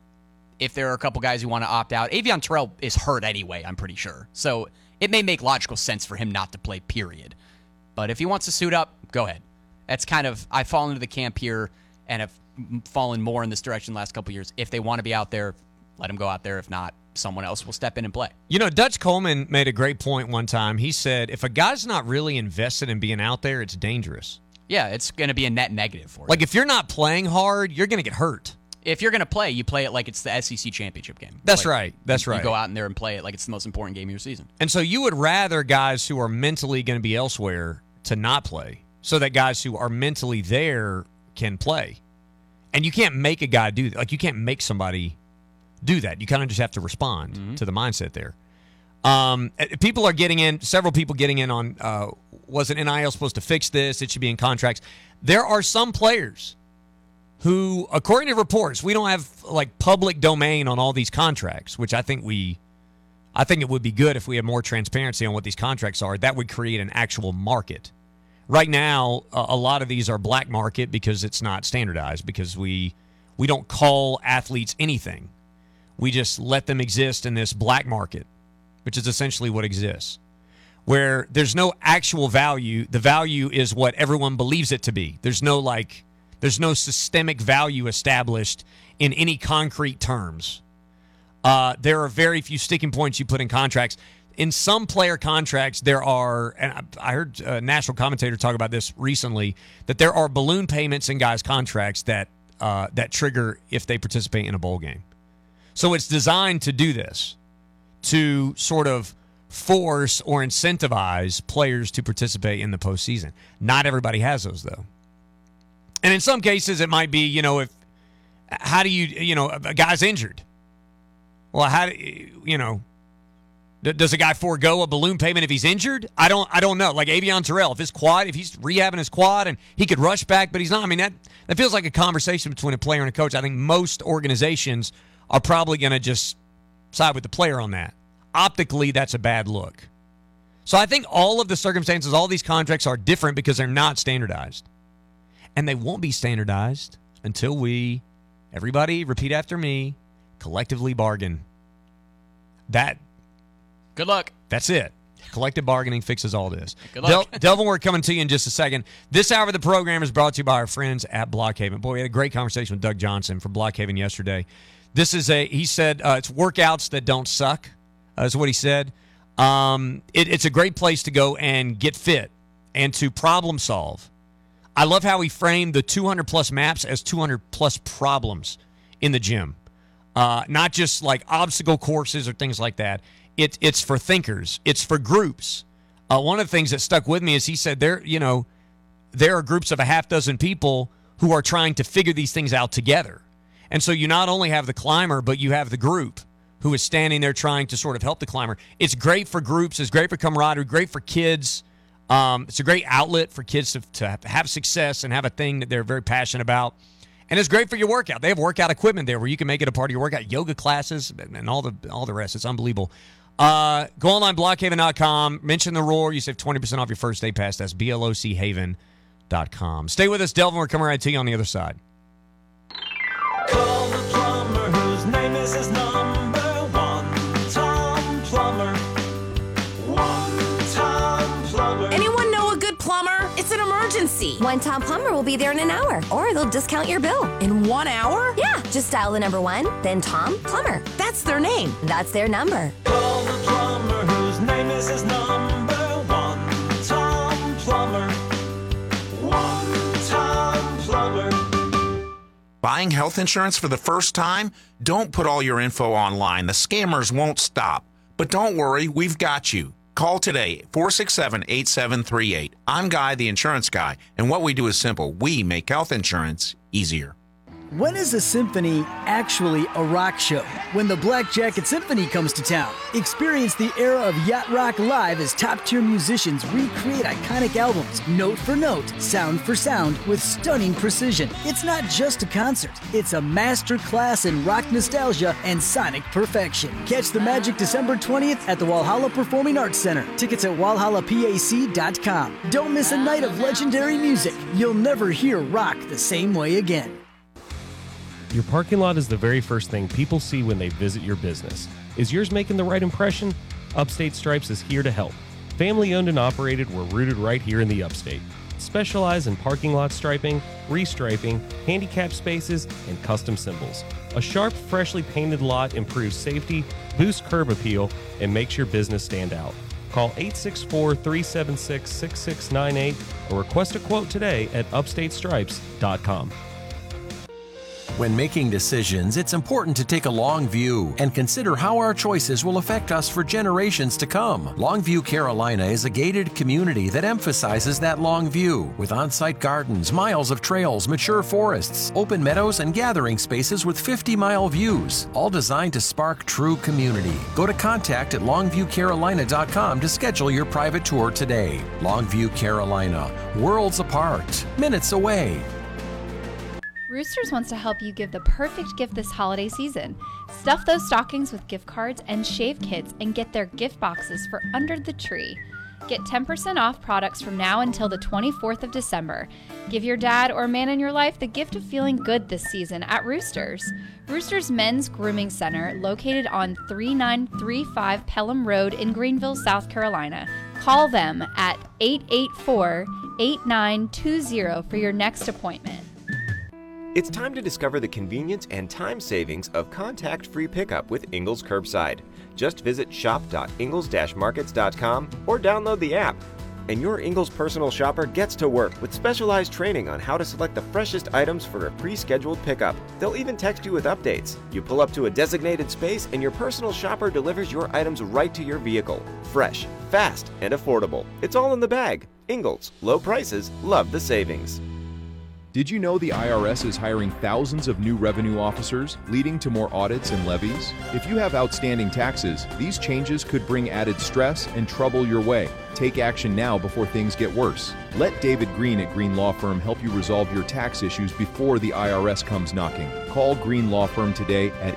Speaker 10: If there are a couple guys who want to opt out, Avion Terrell is hurt anyway, I'm pretty sure. So it may make logical sense for him not to play, period. But if he wants to suit up, go ahead. That's kind of, I've fallen into the camp here and have fallen more in this direction the last couple years. If they want to be out there, let him go out there. If not, someone else will step in and play.
Speaker 9: You know, Dutch Coleman made a great point one time. He said, if a guy's not really invested in being out there, it's dangerous.
Speaker 10: Yeah, it's going to be a net negative for you.
Speaker 9: Like, if you're not playing hard, you're going to get hurt.
Speaker 10: If you're going to play, you play it like it's the SEC championship game.
Speaker 9: That's
Speaker 10: like,
Speaker 9: right. That's right.
Speaker 10: You go out in there and play it like it's the most important game of your season.
Speaker 9: And so you would rather guys who are mentally going to be elsewhere to not play so that guys who are mentally there can play. And you can't make a guy do that. Like, you can't make somebody do that. You kind of just have to respond to the mindset there. People are getting in, several people getting in on, wasn't NIL supposed to fix this? It should be in contracts. There are some players who, according to reports, we don't have like public domain on all these contracts, which I think it would be good if we had more transparency on what these contracts are. That would create an actual market. Right now, a lot of these are black market because it's not standardized, because we don't call athletes anything. We just let them exist in this black market, which is essentially what exists, where there's no actual value. The value is what everyone believes it to be. There's no systemic value established in any concrete terms. There are very few sticking points you put in contracts. In some player contracts, there are, and I heard a national commentator talk about this recently, that there are balloon payments in guys' contracts that trigger if they participate in a bowl game. So it's designed to do this, to sort of force or incentivize players to participate in the postseason. Not everybody has those, though. And in some cases, it might be, a guy's injured. Well, does a guy forego a balloon payment if he's injured? I don't know. Like Avion Terrell, if he's rehabbing his quad and he could rush back, but he's not. I mean, that feels like a conversation between a player and a coach. I think most organizations are probably going to just side with the player on that. Optically, that's a bad look. So I think all of the circumstances, all these contracts are different because they're not standardized. And they won't be standardized until everybody, repeat after me, collectively bargain.
Speaker 10: Good luck.
Speaker 9: That's it. Collective bargaining fixes all this.
Speaker 10: Good luck.
Speaker 9: Delvin, we're coming to you in just a second. This hour of the program is brought to you by our friends at Blockhaven. Boy, we had a great conversation with Doug Johnson from Blockhaven yesterday. He said it's workouts that don't suck, is what he said. It's a great place to go and get fit and to problem solve. I love how he framed the 200-plus maps as 200-plus problems in the gym. Not just like obstacle courses or things like that. It's for thinkers. It's for groups. One of the things that stuck with me is he said there are groups of a half dozen people who are trying to figure these things out together. And so you not only have the climber, but you have the group who is standing there trying to sort of help the climber. It's great for groups. It's great for camaraderie, great for kids. It's a great outlet for kids to have success and have a thing that they're very passionate about. And it's great for your workout. They have workout equipment there where you can make it a part of your workout, yoga classes, and all the rest. It's unbelievable. Go online, blockhaven.com. Mention the Roar. You save 20% off your first day pass. That's BLOCHaven.com. Stay with us, Delvin. We're coming right to you on the other side.
Speaker 1: Call the plumber whose name is his number one. Tom Plumber. One Tom Plumber.
Speaker 3: Anyone know a good plumber? It's an emergency.
Speaker 4: One Tom Plumber will be there in an hour, or they'll discount your bill.
Speaker 3: In 1 hour?
Speaker 4: Yeah, just dial the number 1, then Tom Plumber.
Speaker 3: That's their name.
Speaker 4: That's their number.
Speaker 1: Call the plumber whose name is his number one. Tom Plumber. One Tom Plumber.
Speaker 5: Buying health insurance for the first time? Don't put all your info online. The scammers won't stop. But don't worry, we've got you. Call today, 467-8738. I'm Guy, the insurance guy, and what we do is simple. We make health insurance easier.
Speaker 6: When is a symphony actually a rock show? When the Black Jacket Symphony comes to town. Experience the era of yacht rock live as top-tier musicians recreate iconic albums, note for note, sound for sound, with stunning precision. It's not just a concert. It's a master class in rock nostalgia and sonic perfection. Catch the magic December 20th at the Walhalla Performing Arts Center. Tickets at walhallapac.com. Don't miss a night of legendary music. You'll never hear rock the same way again.
Speaker 25: Your parking lot is the very first thing people see when they visit your business. Is yours making the right impression? Upstate Stripes is here to help. Family owned and operated, we're rooted right here in the Upstate. Specialize in parking lot striping, restriping, handicap spaces, and custom symbols. A sharp, freshly painted lot improves safety, boosts curb appeal, and makes your business stand out. Call 864-376-6698 or request a quote today at upstatestripes.com.
Speaker 7: When making decisions, it's important to take a long view and consider how our choices will affect us for generations to come. Longview Carolina is a gated community that emphasizes that long view, with on-site gardens, miles of trails, mature forests, open meadows, and gathering spaces with 50-mile views, all designed to spark true community. Go to contact@longviewcarolina.com to schedule your private tour today. Longview Carolina, worlds apart, minutes away.
Speaker 8: Roosters wants to help you give the perfect gift this holiday season. Stuff those stockings with gift cards and shave kits and get their gift boxes for under the tree. Get 10% off products from now until the 24th of December. Give your dad or man in your life the gift of feeling good this season at Roosters. Roosters Men's Grooming Center, located on 3935 Pelham Road in Greenville, South Carolina. Call them at 884-8920 for your next appointment.
Speaker 11: It's time to discover the convenience and time savings of contact-free pickup with Ingles Curbside. Just visit shop.ingles-markets.com or download the app. And your Ingles personal shopper gets to work with specialized training on how to select the freshest items for a pre-scheduled pickup. They'll even text you with updates. You pull up to a designated space and your personal shopper delivers your items right to your vehicle. Fresh, fast, and affordable. It's all in the bag. Ingles. Low prices. Love the savings.
Speaker 12: Did you know the IRS is hiring thousands of new revenue officers, leading to more audits and levies? If you have outstanding taxes, these changes could bring added stress and trouble your way. Take action now before things get worse. Let David Green at Green Law Firm help you resolve your tax issues before the IRS comes knocking. Call Green Law Firm today at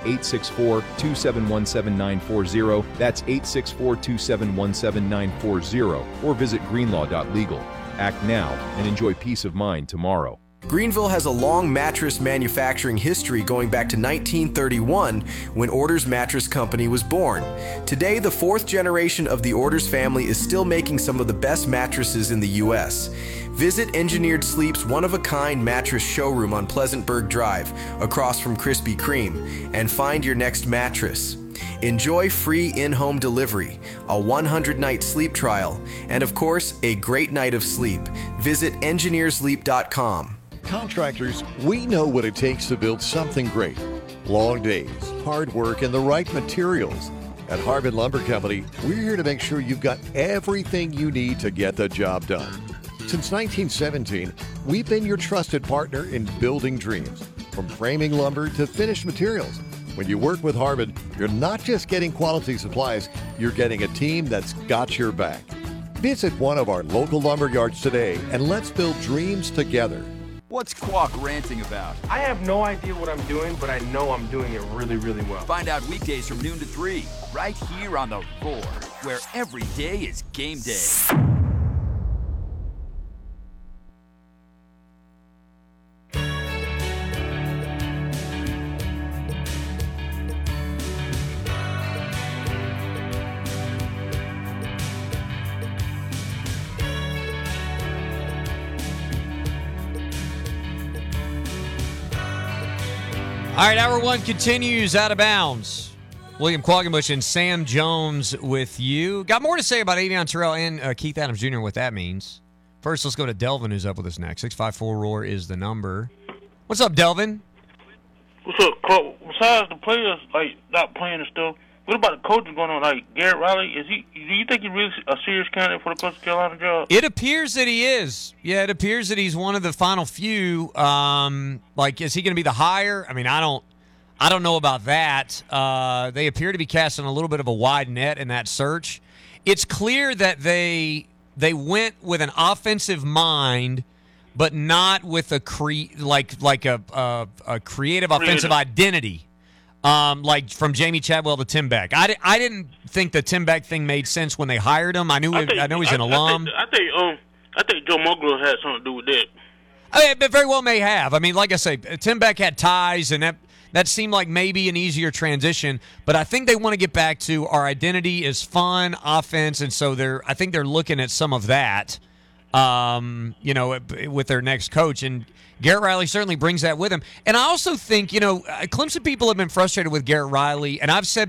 Speaker 12: 864-271-7940. That's 864-271-7940. Or visit greenlaw.legal. Act now and enjoy peace of mind tomorrow.
Speaker 13: Greenville has a long mattress manufacturing history going back to 1931 when Orders Mattress Company was born. Today, the fourth generation of the Orders family is still making some of the best mattresses in the U.S. Visit Engineered Sleep's one-of-a-kind mattress showroom on Pleasantburg Drive, across from Krispy Kreme, and find your next mattress. Enjoy free in-home delivery, a 100-night sleep trial, and of course, a great night of sleep. Visit engineersleep.com.
Speaker 15: Contractors, we know what it takes to build something great. Long days, hard work, and the right materials. At Harbin Lumber Company, we're here to make sure you've got everything you need to get the job done. Since 1917, we've been your trusted partner in building dreams, from framing lumber to finished materials. When you work with Harbin, you're not just getting quality supplies, you're getting a team that's got your back. Visit one of our local lumber yards today and let's build dreams together.
Speaker 2: What's Quack ranting about?
Speaker 26: I have no idea what I'm doing, but I know I'm doing it really, really well.
Speaker 2: Find out weekdays from noon to 3, right here on The Roar, where every day is game day.
Speaker 9: All right, Hour 1 continues out of bounds. William Quaggenbush and Sam Jones with you. Got more to say about Avion Terrell and Keith Adams Jr., what that means. First, let's go to Delvin, who's up with us next. 654-ROAR is the number. What's up, Delvin?
Speaker 27: What's up, Clark? Besides the players, not playing and stuff, what about the coaches going on? Garrett Riley, do you think he's really a serious candidate for the Coastal Carolina job?
Speaker 9: It appears that he is. Yeah, it appears that he's one of the final few. Is he going to be the hire? I mean, I don't know about that. They appear to be casting a little bit of a wide net in that search. It's clear that they went with an offensive mind, but not with a creative offensive identity. From Jamie Chadwell to Tim Beck. I didn't think the Tim Beck thing made sense when they hired him. I know he's an alum.
Speaker 27: I think Joe Mugler had something to do with that.
Speaker 9: It very well may have. I mean, like I say, Tim Beck had ties, and that seemed like maybe an easier transition. But I think they want to get back to our identity is fun, offense, and so I think they're looking at some of that, with their next coach. And Garrett Riley certainly brings that with him. And I also think, Clemson people have been frustrated with Garrett Riley, and I've said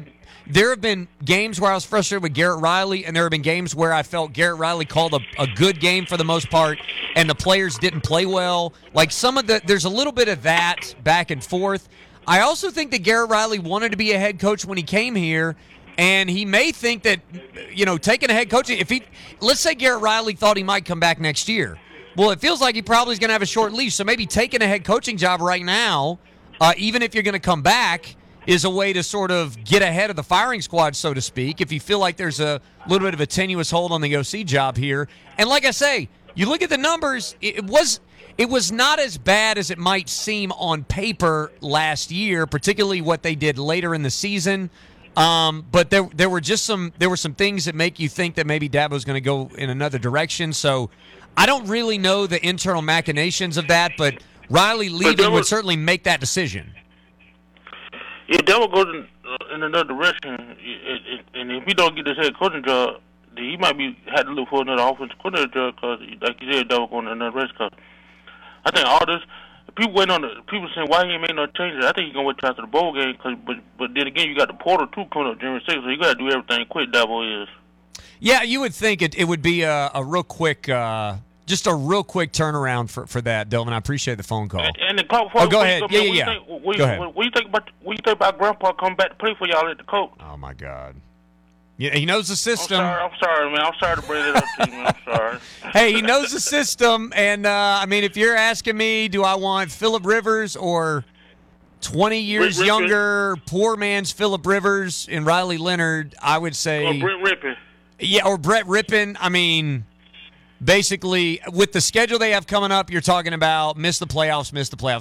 Speaker 9: there have been games where I was frustrated with Garrett Riley, and there have been games where I felt Garrett Riley called a good game for the most part, and the players didn't play well. Like there's a little bit of that back and forth. I also think that Garrett Riley wanted to be a head coach when he came here, and he may think that, taking a head coaching, let's say Garrett Riley thought he might come back next year. Well, it feels like he probably is going to have a short leash, so maybe taking a head coaching job right now, even if you're going to come back, is a way to sort of get ahead of the firing squad, so to speak, if you feel like there's a little bit of a tenuous hold on the OC job here. And like I say, you look at the numbers, it was not as bad as it might seem on paper last year, particularly what they did later in the season. But there were some things that make you think that maybe Dabo's going to go in another direction. So I don't really know the internal machinations of that, but Riley leaving would certainly make that decision.
Speaker 27: Yeah, Dabo goes in another direction, and if he don't get this head coaching job, then he might had to look for another offensive coordinator job because, like you said, Dabo going in another direction. Cause I think all this. People saying why he ain't made no changes. I think he's gonna wait till after the bowl game. But then again, you got the portal too coming up January 6th, so you got to do everything quick. Dabo is. Yeah,
Speaker 9: you would think it would be a real quick, just a real quick turnaround for that, Delvin. I appreciate the phone call.
Speaker 27: And the call. Go
Speaker 9: ahead. Yeah.
Speaker 27: What do you think about Grandpa coming back to play for y'all at the coach?
Speaker 9: Oh my God. Yeah, he knows the system.
Speaker 27: I'm sorry, man. I'm sorry to bring it up to you, man. I'm sorry.
Speaker 9: Hey, he knows the system, and if you're asking me, do I want Phillip Rivers or 20 years younger, poor man's Phillip Rivers and Riley Leonard? I would say.
Speaker 27: Or Brett Rippon. Yeah,
Speaker 9: or Brett Rippon. Basically, with the schedule they have coming up, you're talking about miss the playoffs.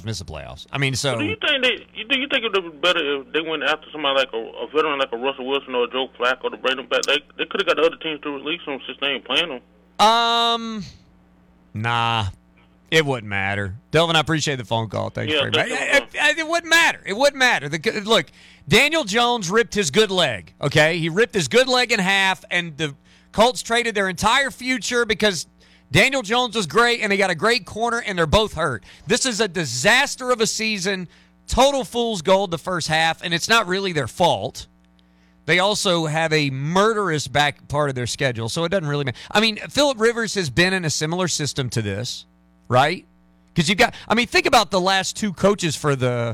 Speaker 9: So.
Speaker 27: Do you think it would be better if they went after somebody like a veteran like a Russell Wilson or a Joe Flacco to bring them back? They could have got the other teams to release them since they ain't playing them.
Speaker 9: Nah, it wouldn't matter. Delvin, I appreciate the phone call. Thanks very much. It wouldn't matter. It wouldn't matter. Look, Daniel Jones ripped his good leg. Okay, he ripped his good leg in half, and the Colts traded their entire future because Daniel Jones was great, and they got a great corner, and they're both hurt. This is a disaster of a season, total fool's gold the first half, and it's not really their fault. They also have a murderous back part of their schedule, so it doesn't really matter. Phillip Rivers has been in a similar system to this, right? Because think about the last two coaches for the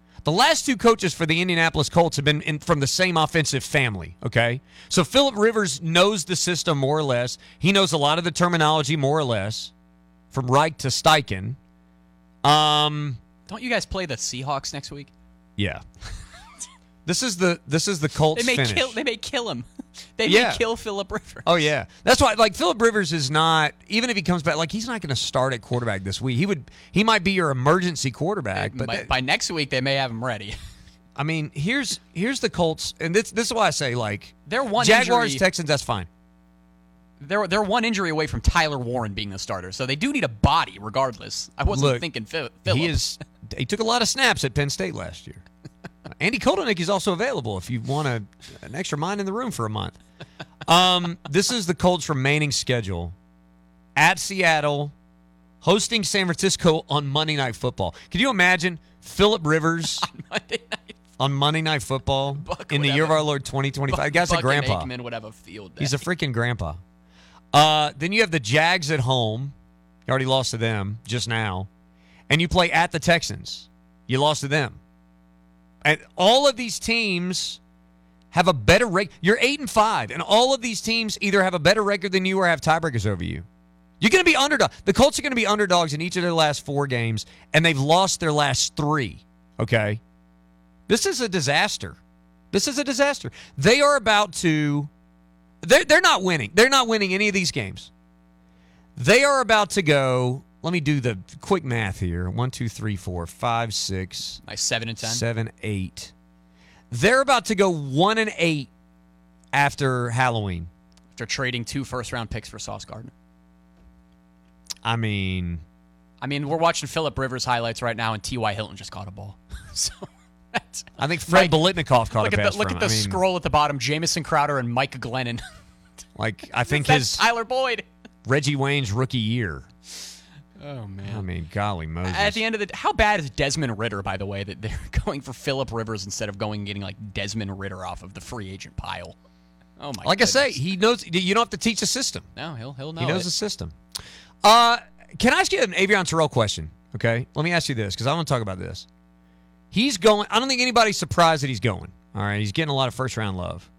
Speaker 9: Indianapolis Colts have been from the same offensive family, okay? So Phillip Rivers knows the system more or less. He knows a lot of the terminology more or less, from Reich to Steichen.
Speaker 10: Don't you guys play the Seahawks next week?
Speaker 9: Yeah. This is the Colts finish.
Speaker 10: They may kill him. They may kill Phillip Rivers.
Speaker 9: Oh, yeah. That's why, Phillip Rivers is not, even if he comes back, he's not going to start at quarterback this week. He might be your emergency quarterback. But
Speaker 10: by next week, they may have him ready.
Speaker 9: Here's the Colts, and this is why I say,
Speaker 10: they're one
Speaker 9: Jaguars,
Speaker 10: injury,
Speaker 9: Texans, that's fine.
Speaker 10: They're one injury away from Tyler Warren being the starter, so they do need a body regardless. I wasn't thinking Phillip.
Speaker 9: He took a lot of snaps at Penn State last year. Andy Kotelnick is also available if you want an extra mind in the room for a month. This is the Colts' remaining schedule. At Seattle, hosting San Francisco on Monday Night Football. Can you imagine Phillip Rivers on Monday Night Football in the year of our Lord 2025? The guy's a grandpa.
Speaker 10: Aikman would have a field day.
Speaker 9: He's a freaking grandpa. Then you have the Jags at home. You already lost to them just now. And you play at the Texans. You lost to them. And all of these teams have a better record. You're 8-5, and all of these teams either have a better record than you or have tiebreakers over you. You're going to be underdog. The Colts are going to be underdogs in each of their last 4 games, and they've lost their last 3. Okay? This is a disaster. They are about to. They're not winning. They're not winning any of these games. They are about to go. Let me do the quick math here. 1, 2, 3, 4, 5, 6.
Speaker 10: Nice 7 and 10.
Speaker 9: 7, 8. They're about to go 1-8 after Halloween.
Speaker 10: After trading 2 first-round picks for Sauce Gardner.
Speaker 9: We're
Speaker 10: watching Phillip Rivers highlights right now, and T.Y. Hilton just caught a ball. So
Speaker 9: I think Fred Biletnikoff caught a pass.
Speaker 10: Look at the scroll at the bottom. Jamison Crowder and Mike Glennon.
Speaker 9: I think
Speaker 10: That's Tyler Boyd.
Speaker 9: Reggie Wayne's rookie year.
Speaker 10: Oh, man.
Speaker 9: I mean, golly Moses.
Speaker 10: At the end of how bad is Desmond Ridder, by the way, that they're going for Phillip Rivers instead of going and getting like Desmond Ridder off of the free agent pile? Oh my!
Speaker 9: Like goodness. I say, he knows. You don't have to teach the system.
Speaker 10: No, he'll know.
Speaker 9: He knows the system. Can I ask you an Avion Terrell question? Okay, let me ask you this because I want to talk about this. He's going. I don't think anybody's surprised that he's going. All right, he's getting a lot of first round love.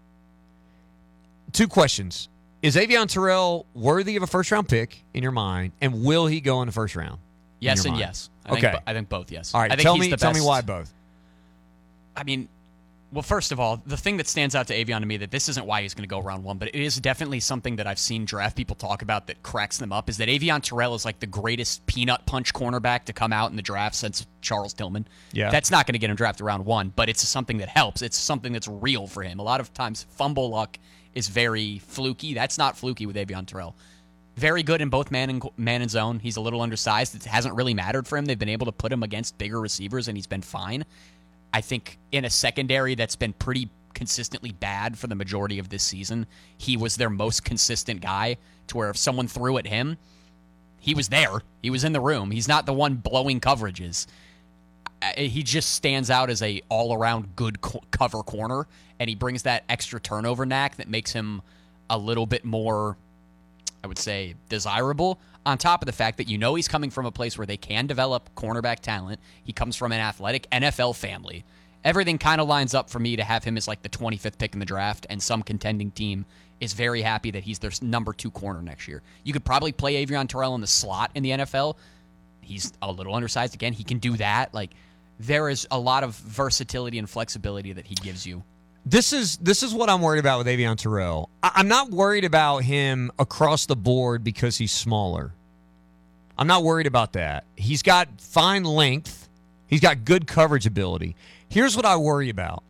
Speaker 9: 2 questions. Is Avion Terrell worthy of a first-round pick in your mind, and will he go in the first round?
Speaker 10: Yes and
Speaker 9: mind?
Speaker 10: Yes. I think both, yes.
Speaker 9: All right,
Speaker 10: I think
Speaker 9: tell
Speaker 10: he's
Speaker 9: me why both.
Speaker 10: I mean, well, first of all, the thing that stands out to Avion to me that this isn't why he's going to go round 1, but it is definitely something that I've seen draft people talk about that cracks them up, is that Avion Terrell is like the greatest peanut punch cornerback to come out in the draft since Charles Tillman.
Speaker 9: Yeah.
Speaker 10: That's not going to get him drafted round 1, but it's something that helps. It's something that's real for him. A lot of times, fumble luck is very fluky. That's not fluky with Avion Terrell. Very good in both man and zone. He's a little undersized. It hasn't really mattered for him. They've been able to put him against bigger receivers, and he's been fine. I think in a secondary that's been pretty consistently bad for the majority of this season, he was their most consistent guy to where if someone threw at him, he was there. He was in the room. He's not the one blowing coverages. He just stands out as a all-around good cover corner, and he brings that extra turnover knack that makes him a little bit more, I would say, desirable, on top of the fact that he's coming from a place where they can develop cornerback talent. He comes from an athletic NFL family. Everything kind of lines up for me to have him as like the 25th pick in the draft, and some contending team is very happy that he's their number 2 corner next year. You could probably play Avion Terrell in the slot in the NFL. He's a little undersized. Again, he can do that. Like, there is a lot of versatility and flexibility that he gives you.
Speaker 9: This is what I'm worried about with Avion Terrell. I'm not worried about him across the board because he's smaller. I'm not worried about that. He's got fine length. He's got good coverage ability. Here's what I worry about.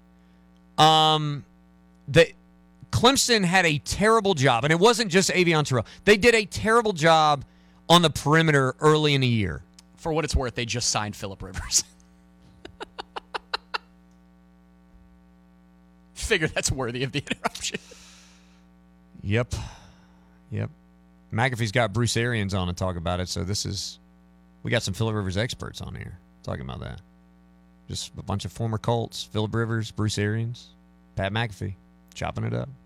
Speaker 9: That Clemson had a terrible job, and it wasn't just Avion Terrell. They did a terrible job on the perimeter early in the year.
Speaker 10: For what it's worth, they just signed Phillip Rivers. Figure that's worthy of the interruption.
Speaker 9: Yep. McAfee's got Bruce Arians on to talk about it, so we got some Phillip Rivers experts on here talking about that. Just a bunch of former Colts, Phillip Rivers, Bruce Arians, Pat McAfee, chopping it up.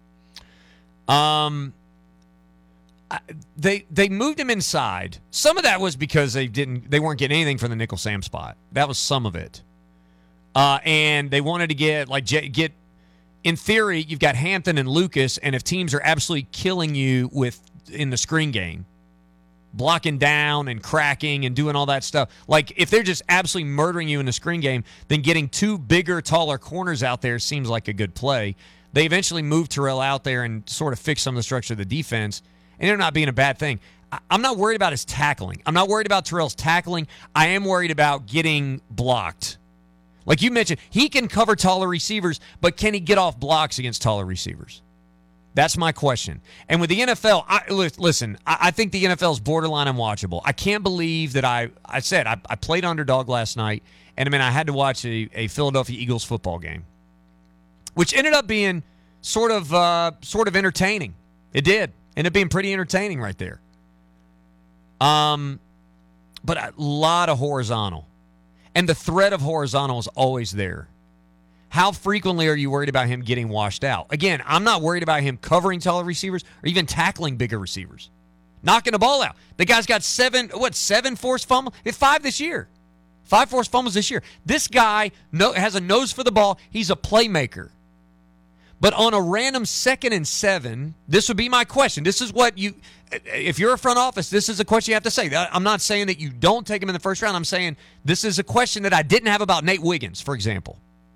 Speaker 9: They moved him inside. Some of that was because they weren't getting anything from the nickel Sam spot. That was some of it. And they wanted to get in theory, you've got Hampton and Lucas, and if teams are absolutely killing you in the screen game, blocking down and cracking and doing all that stuff, like if they're just absolutely murdering you in the screen game, then getting 2 bigger, taller corners out there seems like a good play. They eventually moved Terrell out there and sort of fixed some of the structure of the defense, and they're not being a bad thing. I'm not worried about his tackling. I'm not worried about Terrell's tackling. I am worried about getting blocked. Like you mentioned, he can cover taller receivers, but can he get off blocks against taller receivers? That's my question. And with the NFL, I think the NFL is borderline unwatchable. I can't believe that I played underdog last night, and I had to watch a Philadelphia Eagles football game, which ended up being sort of entertaining. It did. Ended up being pretty entertaining right there. But a lot of horizontal. And the threat of horizontal is always there. How frequently are you worried about him getting washed out? Again, I'm not worried about him covering taller receivers or even tackling bigger receivers. Knocking the ball out. The guy's got 7 forced fumbles? 5 this year. 5 forced fumbles this year. This guy has a nose for the ball. He's a playmaker. But on a random 2nd and 7, this would be my question. This is what if you're a front office, this is a question you have to say. I'm not saying that you don't take him in the first round. I'm saying this is a question that I didn't have about Nate Wiggins, for example.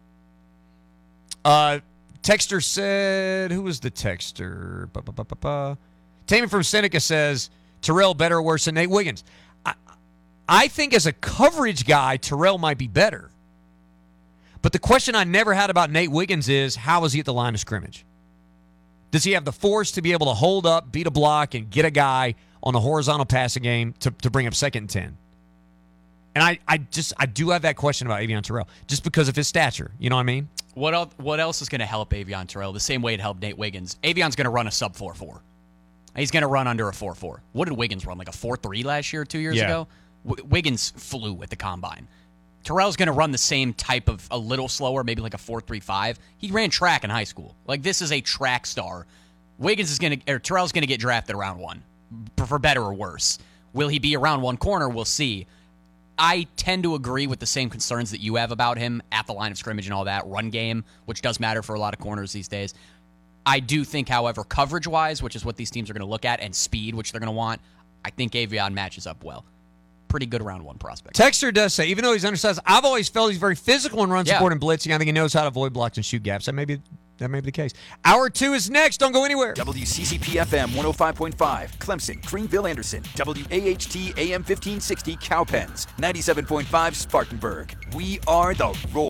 Speaker 9: Texter said, who was the texter? Tammy from Seneca says, Terrell better or worse than Nate Wiggins. I think as a coverage guy, Terrell might be better. But the question I never had about Nate Wiggins is, how is he at the line of scrimmage? Does he have the force to be able to hold up, beat a block, and get a guy on a horizontal passing game to bring up 2nd and 10? And I do have that question about Avion Terrell, just because of his stature. You know what I mean?
Speaker 10: What else is going to help Avion Terrell? The same way it helped Nate Wiggins. Avion's going to run a sub 4.4. He's going to run under a 4.4. What did Wiggins run, like a 4.3 last year, 2 years ago? Wiggins flew at the combine. Terrell's going to run the same type of, a little slower, maybe like a 4.35. He ran track in high school. Like, this is a track star. Terrell's going to get drafted around 1, for better or worse. Will he be around 1 corner? We'll see. I tend to agree with the same concerns that you have about him at the line of scrimmage and all that. Run game, which does matter for a lot of corners these days. I do think, however, coverage-wise, which is what these teams are going to look at, and speed, which they're going to want, I think Avion matches up well. Pretty good round 1 prospect.
Speaker 9: Texter does say, even though he's undersized, I've always felt he's very physical in run support and blitzing. I think he knows how to avoid blocks and shoot gaps. That may be the case. Hour 2 is next. Don't go anywhere.
Speaker 2: WCCP-FM 105.5, Clemson, Greenville, Anderson. WAHT AM 1560, Cowpens. 97.5, Spartanburg. We are the Roar.